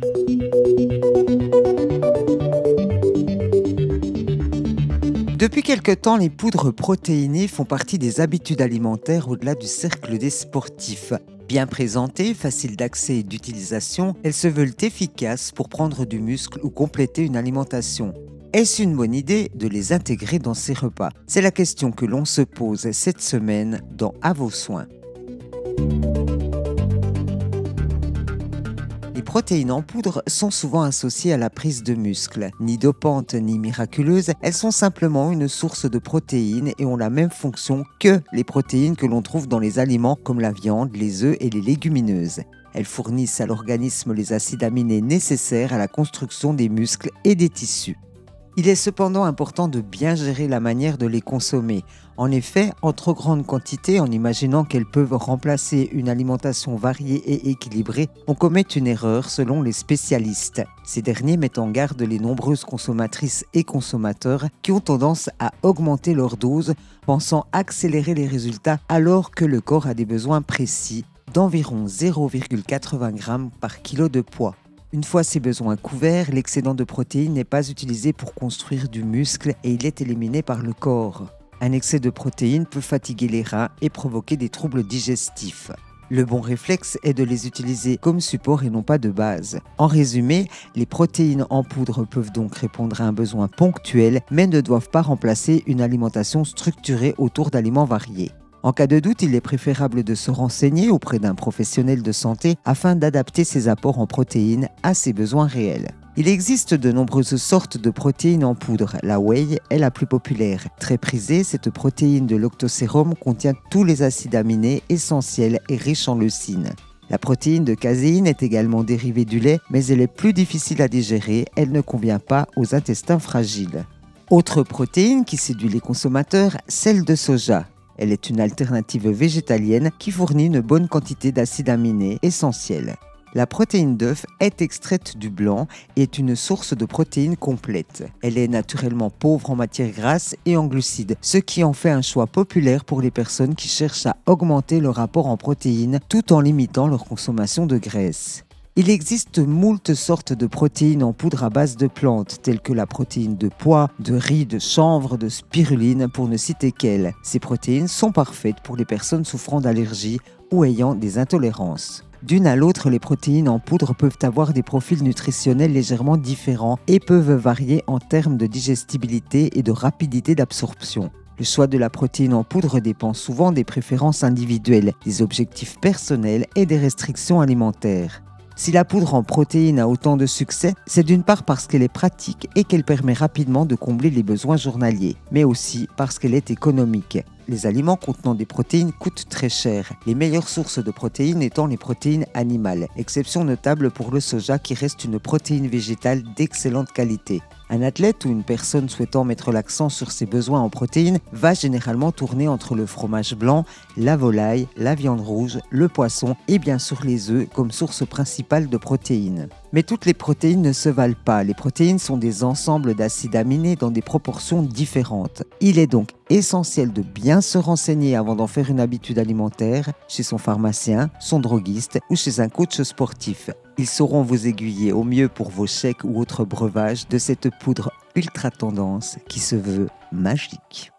Depuis quelque temps, les poudres protéinées font partie des habitudes alimentaires au-delà du cercle des sportifs. Bien présentées, faciles d'accès et d'utilisation, elles se veulent efficaces pour prendre du muscle ou compléter une alimentation. Est-ce une bonne idée de les intégrer dans ces repas? C'est la question que l'on se pose cette semaine dans À vos soins. Les protéines en poudre sont souvent associées à la prise de muscle. Ni dopantes ni miraculeuses, elles sont simplement une source de protéines et ont la même fonction que les protéines que l'on trouve dans les aliments comme la viande, les œufs et les légumineuses. Elles fournissent à l'organisme les acides aminés nécessaires à la construction des muscles et des tissus. Il est cependant important de bien gérer la manière de les consommer. En effet, en trop grande quantité, en imaginant qu'elles peuvent remplacer une alimentation variée et équilibrée, on commet une erreur selon les spécialistes. Ces derniers mettent en garde les nombreuses consommatrices et consommateurs qui ont tendance à augmenter leur dose, pensant accélérer les résultats alors que le corps a des besoins précis d'environ 0,80 g par kilo de poids. Une fois ces besoins couverts, l'excédent de protéines n'est pas utilisé pour construire du muscle et il est éliminé par le corps. Un excès de protéines peut fatiguer les reins et provoquer des troubles digestifs. Le bon réflexe est de les utiliser comme support et non pas de base. En résumé, les protéines en poudre peuvent donc répondre à un besoin ponctuel, mais ne doivent pas remplacer une alimentation structurée autour d'aliments variés. En cas de doute, il est préférable de se renseigner auprès d'un professionnel de santé afin d'adapter ses apports en protéines à ses besoins réels. Il existe de nombreuses sortes de protéines en poudre. La whey est la plus populaire. Très prisée, cette protéine de lactosérum contient tous les acides aminés essentiels et riches en leucine. La protéine de caséine est également dérivée du lait, mais elle est plus difficile à digérer. Elle ne convient pas aux intestins fragiles. Autre protéine qui séduit les consommateurs, celle de soja. Elle est une alternative végétalienne qui fournit une bonne quantité d'acides aminés essentiels. La protéine d'œuf est extraite du blanc et est une source de protéines complète. Elle est naturellement pauvre en matières grasses et en glucides, ce qui en fait un choix populaire pour les personnes qui cherchent à augmenter leur apport en protéines tout en limitant leur consommation de graisse. Il existe moult sortes de protéines en poudre à base de plantes, telles que la protéine de pois, de riz, de chanvre, de spiruline, pour ne citer qu'elles. Ces protéines sont parfaites pour les personnes souffrant d'allergies ou ayant des intolérances. D'une à l'autre, les protéines en poudre peuvent avoir des profils nutritionnels légèrement différents et peuvent varier en termes de digestibilité et de rapidité d'absorption. Le choix de la protéine en poudre dépend souvent des préférences individuelles, des objectifs personnels et des restrictions alimentaires. Si la poudre en protéines a autant de succès, c'est d'une part parce qu'elle est pratique et qu'elle permet rapidement de combler les besoins journaliers, mais aussi parce qu'elle est économique. Les aliments contenant des protéines coûtent très cher, les meilleures sources de protéines étant les protéines animales, exception notable pour le soja qui reste une protéine végétale d'excellente qualité. Un athlète ou une personne souhaitant mettre l'accent sur ses besoins en protéines va généralement tourner entre le fromage blanc, la volaille, la viande rouge, le poisson et bien sûr les œufs comme source principale de protéines. Mais toutes les protéines ne se valent pas. Les protéines sont des ensembles d'acides aminés dans des proportions différentes. Il est donc essentiel de bien se renseigner avant d'en faire une habitude alimentaire chez son pharmacien, son droguiste ou chez un coach sportif. Ils sauront vous aiguiller au mieux pour vos shakes ou autres breuvages de cette poudre ultra tendance qui se veut magique.